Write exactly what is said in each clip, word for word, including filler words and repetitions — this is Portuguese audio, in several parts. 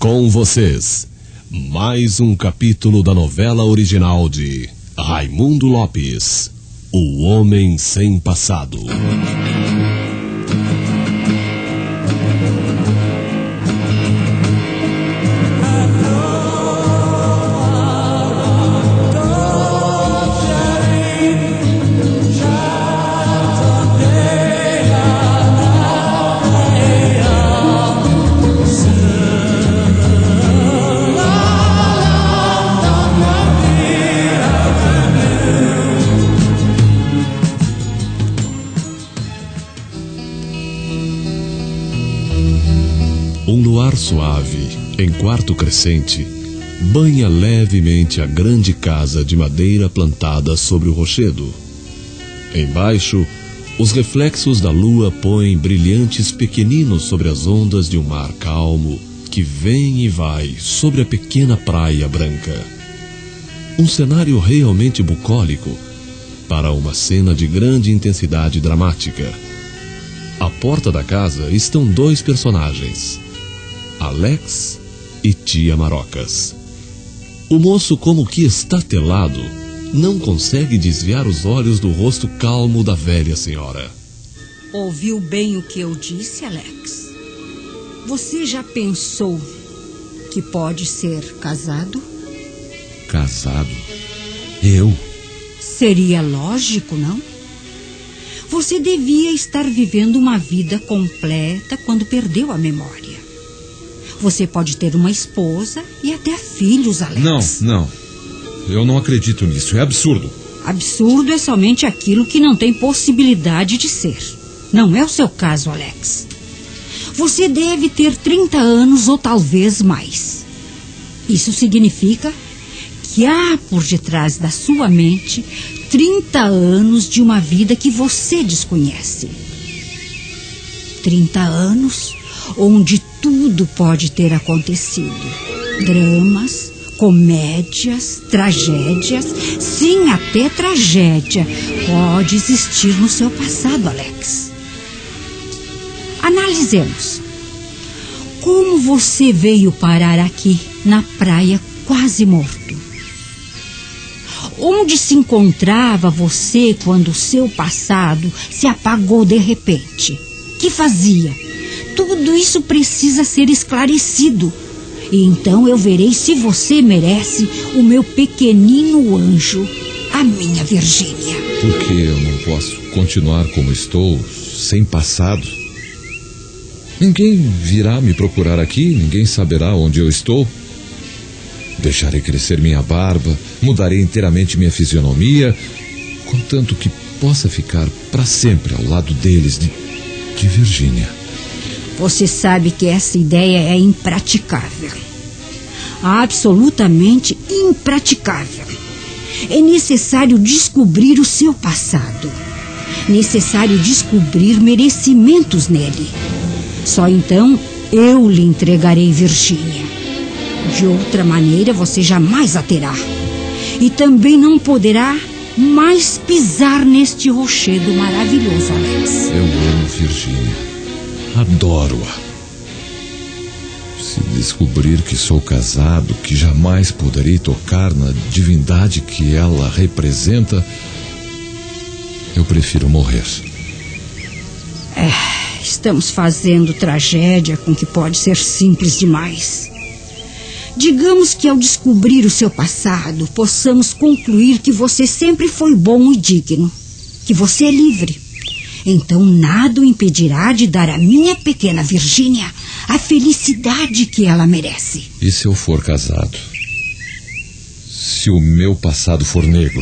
Com vocês, mais um capítulo da novela original de Raimundo Lopes, O Homem Sem Passado. Um luar suave, em quarto crescente, banha levemente a grande casa de madeira plantada sobre o rochedo. Embaixo, os reflexos da lua põem brilhantes pequeninos sobre as ondas de um mar calmo que vem e vai sobre a pequena praia branca. Um cenário realmente bucólico para uma cena de grande intensidade dramática. À porta da casa estão dois personagens, Alex e Tia Marocas. O moço, como que estatelado, não consegue desviar os olhos do rosto calmo da velha senhora. Ouviu bem o que eu disse, Alex? Você já pensou que pode ser casado? Casado? Eu? Seria lógico, não? Você devia estar vivendo uma vida completa quando perdeu a memória. Você pode ter uma esposa e até filhos, Alex. Não, não. Eu não acredito nisso. É absurdo. Absurdo é somente aquilo que não tem possibilidade de ser. Não é o seu caso, Alex. Você deve ter trinta anos ou talvez mais. Isso significa que há por detrás da sua mente trinta anos de uma vida que você desconhece. trinta anos onde tudo pode ter acontecido. Dramas, comédias, tragédias, sim, até tragédia pode existir no seu passado, Alex. Analisemos. Como você veio parar aqui na praia quase morto? Onde se encontrava você quando o seu passado se apagou de repente? Que fazia? Tudo isso precisa ser esclarecido. E então eu verei se você merece o meu pequenino anjo, a minha Virgínia. Por que eu não posso continuar como estou, sem passado? Ninguém virá me procurar aqui, ninguém saberá onde eu estou. Deixarei crescer minha barba, mudarei inteiramente minha fisionomia, contanto que possa ficar para sempre ao lado deles, de, de Virgínia. Você sabe que essa ideia é impraticável. Absolutamente impraticável. É necessário descobrir o seu passado. Necessário descobrir merecimentos nele. Só então eu lhe entregarei Virgínia. De outra maneira você jamais a terá. E também não poderá mais pisar neste rochedo maravilhoso, Alex. Eu amo Virgínia. Adoro-a. Se descobrir que sou casado, que jamais poderei tocar na divindade que ela representa, eu prefiro morrer. É, estamos fazendo tragédia com que pode ser simples demais. Digamos que ao descobrir o seu passado, possamos concluir que você sempre foi bom e digno, que você é livre. Então nada o impedirá de dar à minha pequena Virgínia a felicidade que ela merece. E se eu for casado? Se o meu passado for negro?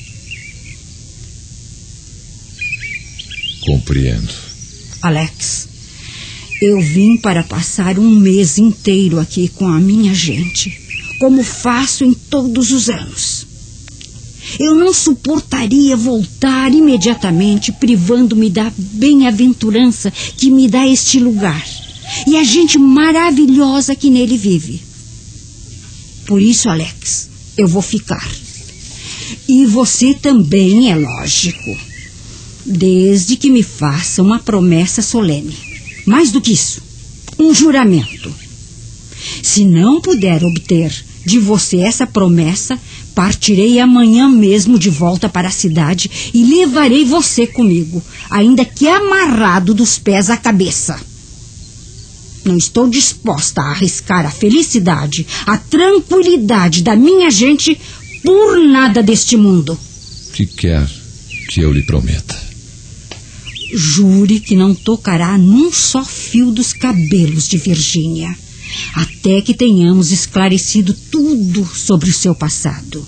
Compreendo. Alex, eu vim para passar um mês inteiro aqui com a minha gente, como faço em todos os anos. Eu não suportaria voltar imediatamente, privando-me da bem-aventurança que me dá este lugar e a gente maravilhosa que nele vive. Por isso, Alex, eu vou ficar. E você também, é lógico. Desde que me faça uma promessa solene. Mais do que isso, um juramento. Se não puder obter de você essa promessa, partirei amanhã mesmo de volta para a cidade e levarei você comigo, ainda que amarrado dos pés à cabeça. Não estou disposta a arriscar a felicidade, a tranquilidade da minha gente por nada deste mundo. Que quer que eu lhe prometa? Jure que não tocará num só fio dos cabelos de Virgínia, até que tenhamos esclarecido tudo sobre o seu passado.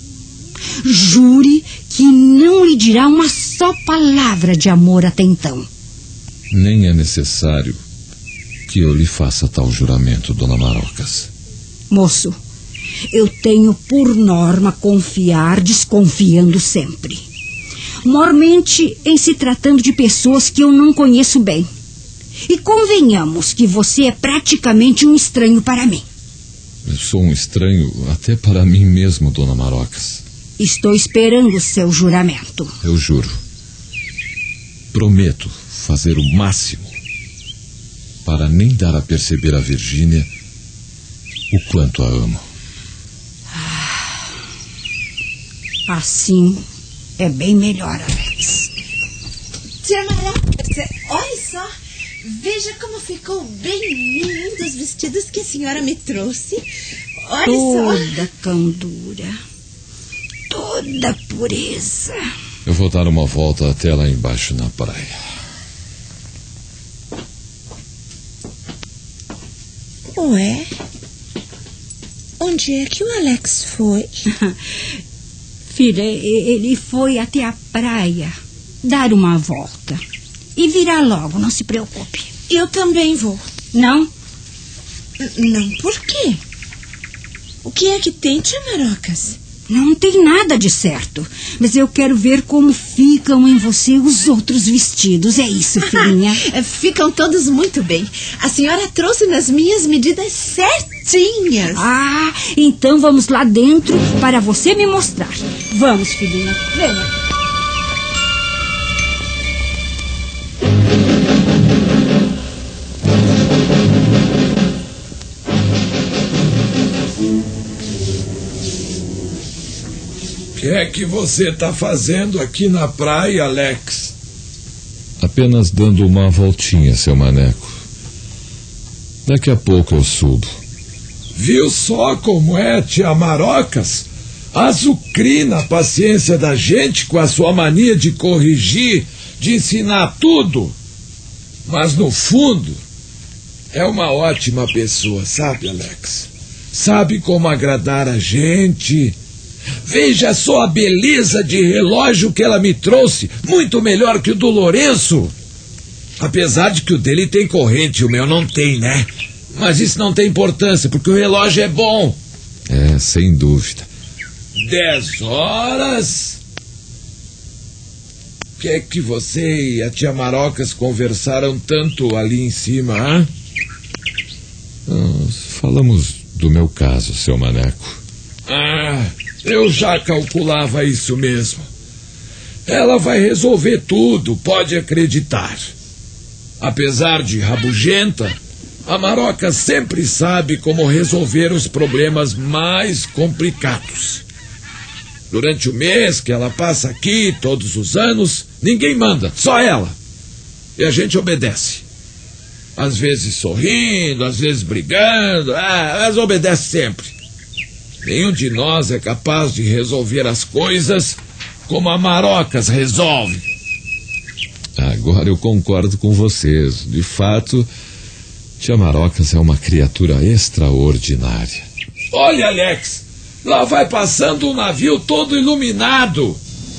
Jure que não lhe dirá uma só palavra de amor até então. Nem é necessário que eu lhe faça tal juramento, dona Marocas. Moço, eu tenho por norma confiar desconfiando sempre. Mormente em se tratando de pessoas que eu não conheço bem. E convenhamos que você é praticamente um estranho para mim. Eu sou um estranho até para mim mesmo, dona Marocas. Estou esperando o seu juramento. Eu juro. Prometo fazer o máximo para nem dar a perceber a Virgínia o quanto a amo. Assim é bem melhor, Alex. Tia Marocas, olha só. Veja como ficou bem lindo os vestidos que a senhora me trouxe. Olha toda só. Toda candura, toda pureza. Eu vou dar uma volta até lá embaixo na praia. Ué? Onde é que o Alex foi? Filha, ele foi até a praia dar uma volta. E virá logo, não se preocupe. Eu também vou. Não? Não, por quê? O que é que tem, tia Marocas? Não tem nada de certo. Mas eu quero ver como ficam em você os outros vestidos. É isso, filhinha. Ficam todos muito bem. A senhora trouxe nas minhas medidas certinhas. Ah, então vamos lá dentro para você me mostrar. Vamos, filhinha. Venha. O que é que você está fazendo aqui na praia, Alex? Apenas dando uma voltinha, seu maneco. Daqui a pouco eu subo. Viu só como é, tia Marocas? Azucrina a paciência da gente com a sua mania de corrigir, de ensinar tudo. Mas no fundo, é uma ótima pessoa, sabe, Alex? Sabe como agradar a gente. Veja só a beleza de relógio que ela me trouxe, muito melhor que o do Lourenço. Apesar de que o dele tem corrente e o meu não tem, né? Mas isso não tem importância, porque o relógio é bom. É, sem dúvida. Dez horas? O que é que você e a tia Marocas conversaram tanto ali em cima, hein? Nós falamos do meu caso, seu maneco. Ah... Eu já calculava isso mesmo. Ela vai resolver tudo, pode acreditar. Apesar de rabugenta, a Maroca sempre sabe como resolver os problemas mais complicados. Durante o mês que ela passa aqui, todos os anos, ninguém manda, só ela. E a gente obedece. Às vezes sorrindo, às vezes brigando, ah, mas obedece sempre. Nenhum de nós é capaz de resolver as coisas como a Marocas resolve. Agora eu concordo com vocês. De fato, tia Marocas é uma criatura extraordinária. Olha, Alex, lá vai passando um navio todo iluminado.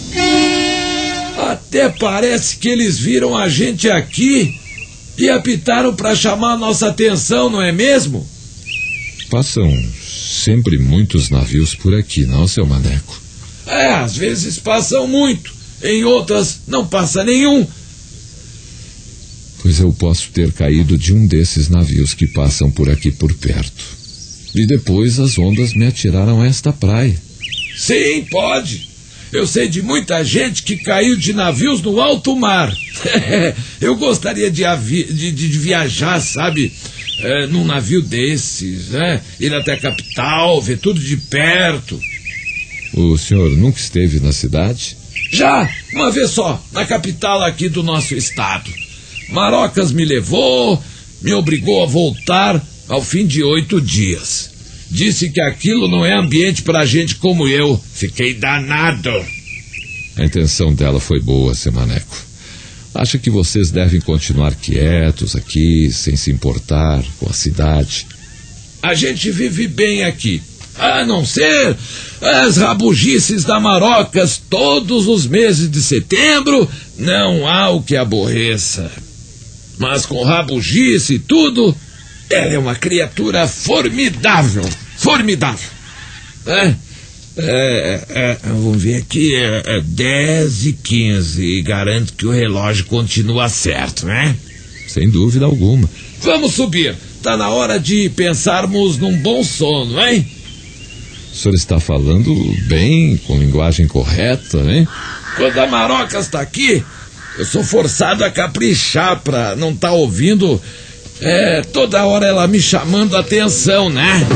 Até parece que eles viram a gente aqui e apitaram para chamar a nossa atenção, não é mesmo? Passam sempre muitos navios por aqui, não, seu maneco? É, às vezes passam muito, em outras não passa nenhum. Pois eu posso ter caído de um desses navios que passam por aqui por perto. E depois as ondas me atiraram a esta praia. Sim, pode. Eu sei de muita gente que caiu de navios no alto mar. Eu gostaria de, avi- de, de viajar, sabe? é, num navio desses, né? Ir até a capital, ver tudo de perto. O senhor nunca esteve na cidade? Já, uma vez só, na capital aqui do nosso estado. Marocas me levou, me obrigou a voltar ao fim de oito dias. Disse que aquilo não é ambiente pra gente como eu. Fiquei danado. A intenção dela foi boa, seu Maneco. Acha que vocês devem continuar quietos aqui, sem se importar com a cidade? A gente vive bem aqui, a não ser as rabugices da Marocas todos os meses de setembro. Não há o que aborreça. Mas com rabugice e tudo, ela é uma criatura formidável. Formidável. É, é, é, vamos ver aqui, é, é dez e quinze e garanto que o relógio continua certo, né? Sem dúvida alguma. Vamos subir. Tá na hora de pensarmos num bom sono, hein? O senhor está falando bem, com linguagem correta, hein? Quando a Marocas está aqui, eu sou forçado a caprichar pra não estar tá ouvindo é, toda hora ela me chamando a atenção, né?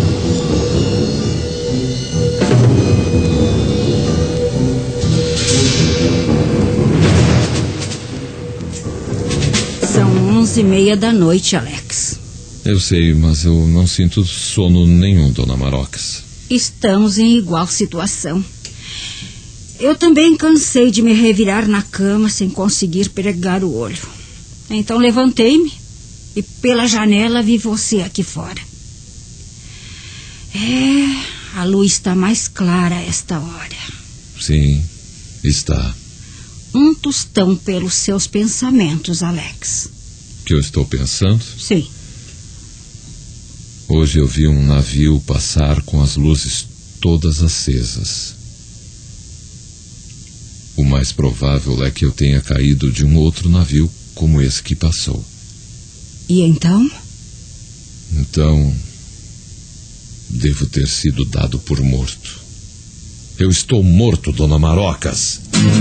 São onze e meia da noite, Alex. Eu sei, mas eu não sinto sono nenhum, dona Marocas. Estamos em igual situação. Eu também cansei de me revirar na cama sem conseguir pregar o olho. Então levantei-me e pela janela vi você aqui fora. É, a luz está mais clara a esta hora. Sim, está. Um tostão pelos seus pensamentos, Alex. Que eu estou pensando? Sim. Hoje eu vi um navio passar com as luzes todas acesas. O mais provável é que eu tenha caído de um outro navio como esse que passou. E então? Então, devo ter sido dado por morto. Eu estou morto, dona Marocas.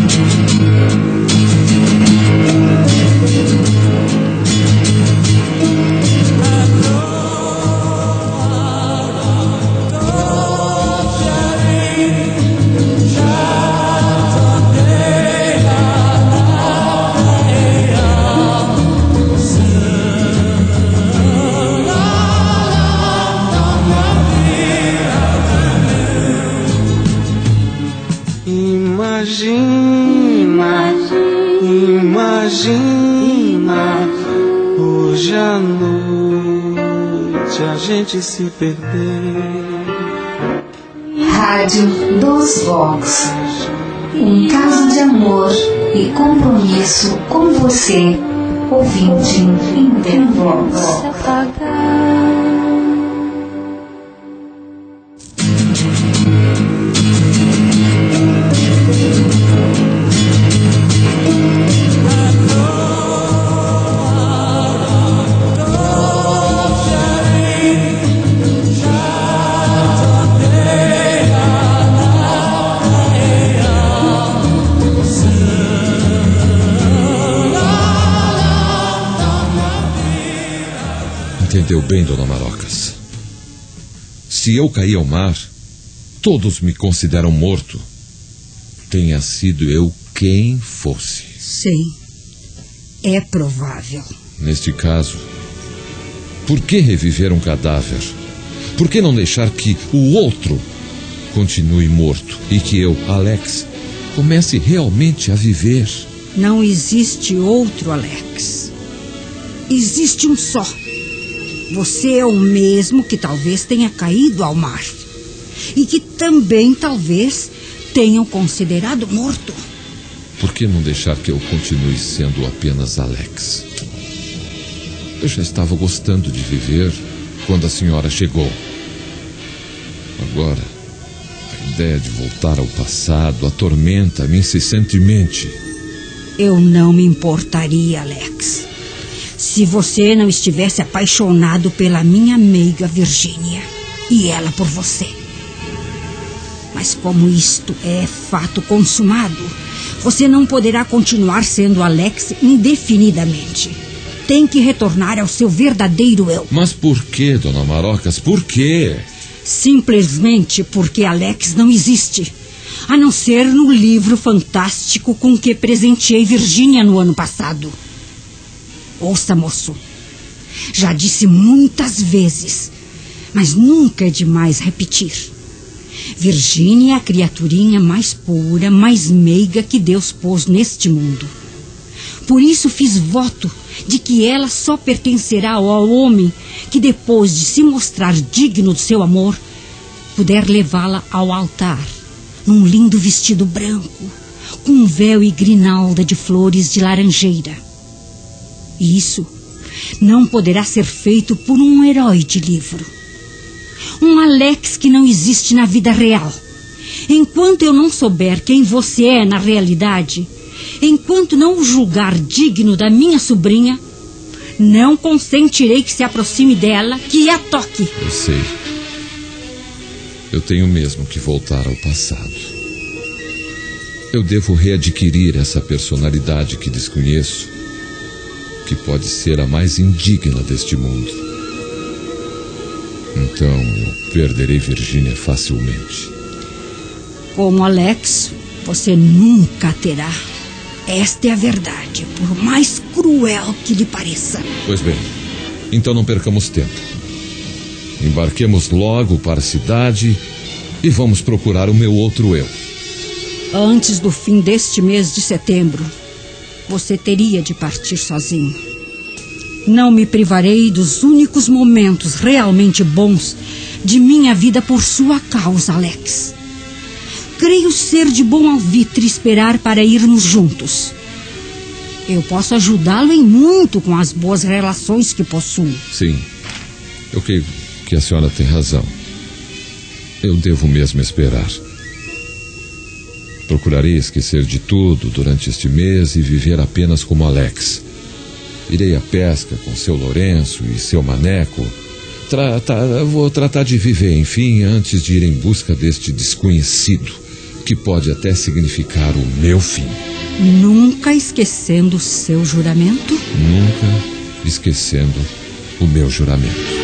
Imagina, imagina, hoje à noite a gente se perder. Rádio dos Vox, um caso de amor e compromisso com você, ouvinte Intervox. Entendeu bem, dona Marocas? Se eu cair ao mar, todos me consideram morto. Tenha sido eu quem fosse. Sim, é provável. Neste caso, por que reviver um cadáver? Por que não deixar que o outro continue morto e que eu, Alex, comece realmente a viver? Não existe outro, Alex. Existe um só. Você é o mesmo que talvez tenha caído ao mar. E que também talvez tenham considerado morto. Por que não deixar que eu continue sendo apenas Alex? Eu já estava gostando de viver quando a senhora chegou. Agora, a ideia de voltar ao passado atormenta-me incessantemente. Eu não me importaria, Alex, se você não estivesse apaixonado pela minha meiga Virgínia e ela por você. Mas como isto é fato consumado, você não poderá continuar sendo Alex indefinidamente. tem que retornar ao seu verdadeiro eu. Mas por que, dona Marocas? Por quê? Simplesmente porque Alex não existe. A não ser no livro fantástico com que presenteei Virgínia no ano passado. Ouça, moço. Já disse muitas vezes, mas nunca é demais repetir. Virgínia é a criaturinha mais pura, mais meiga que Deus pôs neste mundo. Por isso fiz voto de que ela só pertencerá ao homem que, depois de se mostrar digno do seu amor, puder levá-la ao altar, num lindo vestido branco, com um véu e grinalda de flores de laranjeira. E isso não poderá ser feito por um herói de livro. Um Alex que não existe na vida real. Enquanto eu não souber quem você é na realidade, enquanto não o julgar digno da minha sobrinha, não consentirei que se aproxime dela, que a toque. Eu sei. Eu tenho mesmo que voltar ao passado. Eu devo readquirir essa personalidade que desconheço, que pode ser a mais indigna deste mundo. Então eu perderei Virgínia facilmente. Como Alex, você nunca terá. Esta é a verdade, por mais cruel que lhe pareça. Pois bem, então não percamos tempo. Embarquemos logo para a cidade e vamos procurar o meu outro eu. Antes do fim deste mês de setembro, você teria de partir sozinho. Não me privarei dos únicos momentos realmente bons de minha vida por sua causa, Alex. Creio ser de bom alvitre esperar para irmos juntos. Eu posso ajudá-lo em muito com as boas relações que possuo. Sim, eu creio que a senhora tem razão. Eu devo mesmo esperar. Procurarei esquecer de tudo durante este mês e viver apenas como Alex. Irei à pesca com seu Lourenço e seu Maneco. Tra tra vou tratar de viver, enfim, antes de ir em busca deste desconhecido, que pode até significar o meu fim. Nunca esquecendo o seu juramento? Nunca esquecendo o meu juramento.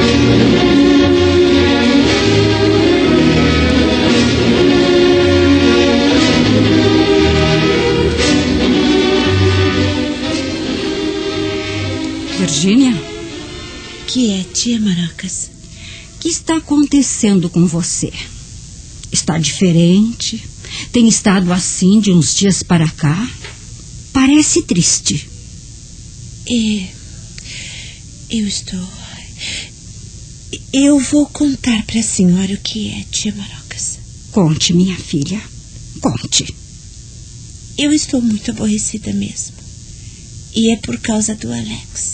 Virgínia? Que é, tia Marocas? O que está acontecendo com você? Está diferente? Tem estado assim de uns dias para cá? Parece triste. É, eu estou... Eu vou contar para a senhora o que é, tia Marocas. Conte, minha filha. Conte. Eu estou muito aborrecida mesmo. E é por causa do Alex.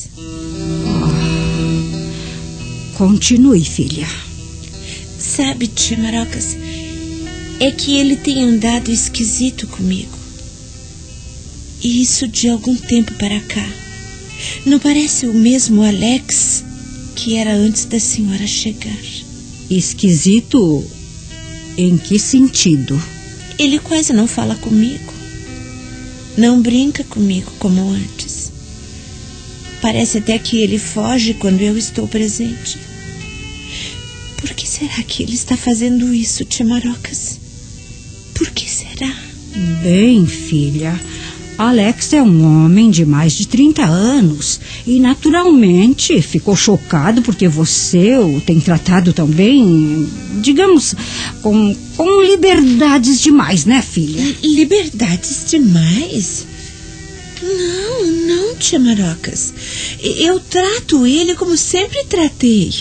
Oh. Continue, filha. Sabe, tia Marocas, é que ele tem andado esquisito comigo. E isso de algum tempo para cá. Não parece o mesmo Alex que era antes da senhora chegar. Esquisito? Em que sentido? Ele quase não fala comigo. Não brinca comigo como antes. Parece até que ele foge quando eu estou presente. Por que será que ele está fazendo isso, tia Marocas? Por que será? Bem, filha, Alex é um homem de mais de trinta anos e naturalmente ficou chocado porque você o tem tratado tão bem, digamos, com, com liberdades demais, né, filha? Liberdades demais? Não, não, tia Marocas. Eu trato ele como sempre tratei.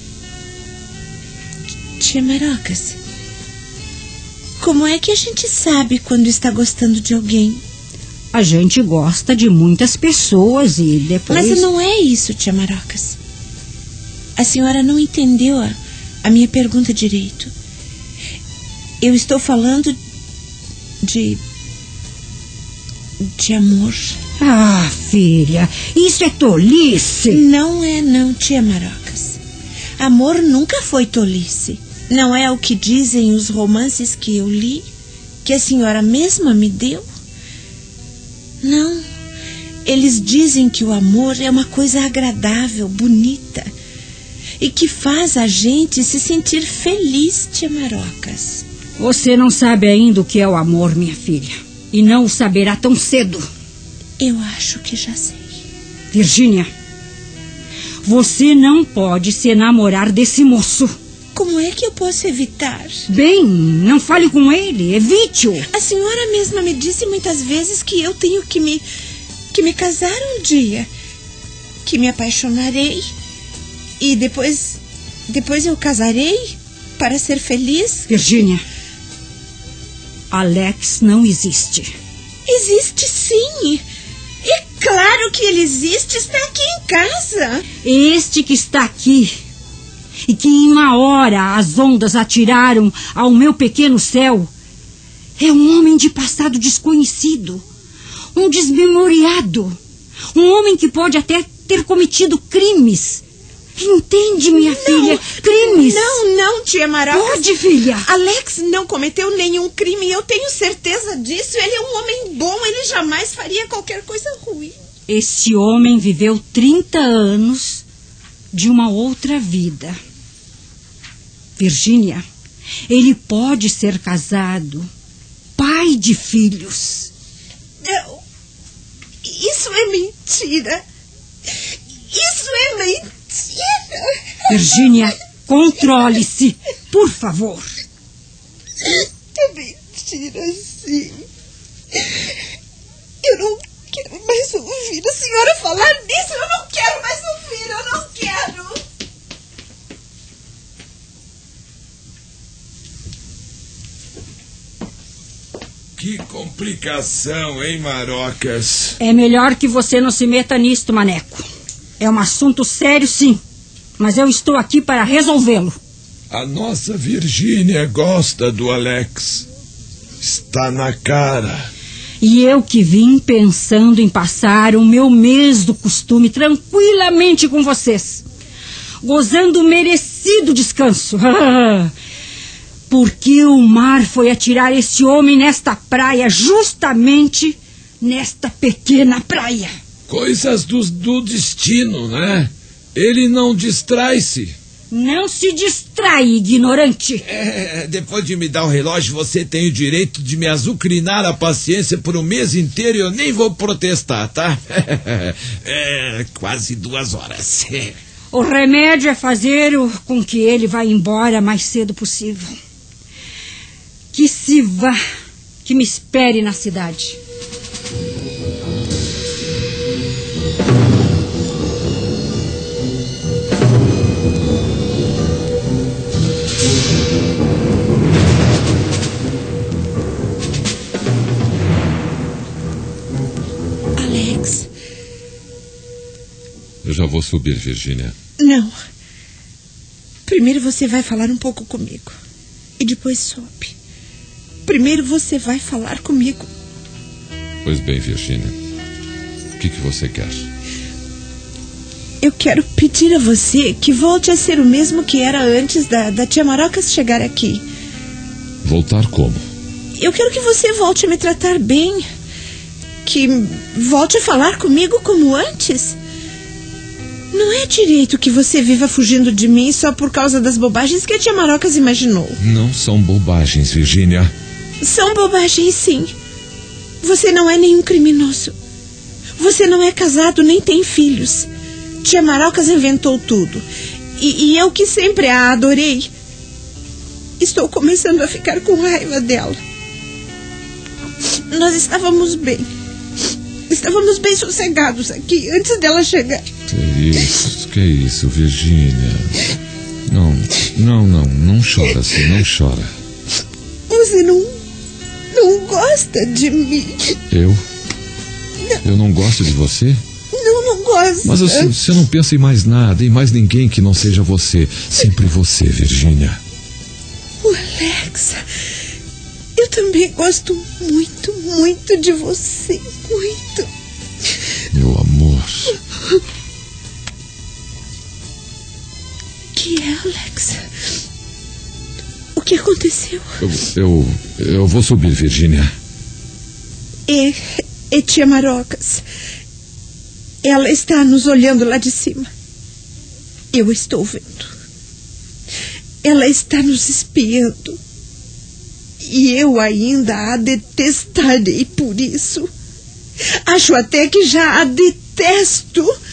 Tia Marocas, como é que a gente sabe quando está gostando de alguém? A gente gosta de muitas pessoas e depois... Mas não é isso, tia Marocas. A senhora não entendeu a, a minha pergunta direito. Eu estou falando de... de amor. Ah, filha, isso é tolice. Não é não, tia Marocas. Amor nunca foi tolice. Não é o que dizem os romances que eu li, que a senhora mesma me deu? Não, Eles dizem que o amor é uma coisa agradável, bonita, e que faz a gente se sentir feliz, tia Marocas. Você não sabe ainda o que é o amor, minha filha. E não o saberá tão cedo. Eu acho que já sei. Virgínia, você não pode se enamorar desse moço. Como é que eu posso evitar? Bem, não fale com ele, evite-o. A senhora mesma me disse muitas vezes que eu tenho que me, que me casar um dia. Que me apaixonarei. E depois, depois eu casarei para ser feliz. Virgínia, Alex não existe. Existe sim. É claro que ele existe, está aqui em casa. Este que está aqui e que em uma hora as ondas atiraram ao meu pequeno céu é um homem de passado desconhecido, um desmemoriado, um homem que pode até ter cometido crimes. Entende, minha não, filha? Crimes. Não, não, tia Marocas. Pode, filha. Alex não cometeu nenhum crime, eu tenho certeza disso. Ele é um homem bom, ele jamais faria qualquer coisa ruim. Esse homem viveu trinta anos de uma outra vida. Virgínia, ele pode ser casado, pai de filhos. Não, isso é mentira. Isso é mentira. Virgínia, controle-se, por favor. É mentira, sim. Eu não quero mais ouvir a senhora falar nisso. Eu não quero mais ouvir, eu não quero. Que complicação, hein, Marocas? É melhor que você não se meta nisto, Maneco. É um assunto sério, sim. Mas eu estou aqui para resolvê-lo. A nossa Virgínia gosta do Alex. Está na cara. E eu que vim pensando em passar o meu mês do costume tranquilamente com vocês, gozando o merecido descanso. Porque o mar foi atirar esse homem nesta praia, justamente nesta pequena praia. Coisas do, do destino, né? Ele não distrai-se. Não se distrai, ignorante. É, depois de me dar o relógio, você tem o direito de me azucrinar a paciência por um mês inteiro e eu nem vou protestar, tá? É, quase duas horas. O remédio é fazer o, com que ele vá embora mais cedo possível. Que se vá, que me espere na cidade. Alex. Eu já vou subir, Virgínia. Não. Primeiro você vai falar um pouco comigo. E depois sobe. Primeiro você vai falar comigo. Pois bem, Virgínia. O que, que você quer? Eu quero pedir a você que volte a ser o mesmo que era antes da, da tia Marocas chegar aqui. Voltar como? Eu quero que você volte a me tratar bem. Que volte a falar comigo como antes. Não é direito que você viva fugindo de mim só por causa das bobagens que a tia Marocas imaginou. Não são bobagens, Virgínia. São bobagens, sim. Você não é nenhum criminoso. Você não é casado nem tem filhos. Tia Marocas inventou tudo. E, e eu que sempre a adorei, estou começando a ficar com raiva dela. Nós estávamos bem. Estávamos bem sossegados aqui antes dela chegar. Que isso, que isso, Virgínia. Não, não, não, não chora assim, não chora. Você não, não gosta de mim? Eu? Eu não gosto de você? Não, não gosto. Mas você, você não pensa em mais nada, em mais ninguém que não seja você. Sempre você, Virgínia. O Alex, eu também gosto muito, muito de você. Muito. Meu amor. Que é, Alex? O que aconteceu? Eu, eu, eu vou subir, Virgínia. É, é tia Marocas. Ela está nos olhando lá de cima. Eu estou vendo. Ela está nos espiando. E eu ainda a detestarei por isso. Acho até que já a detesto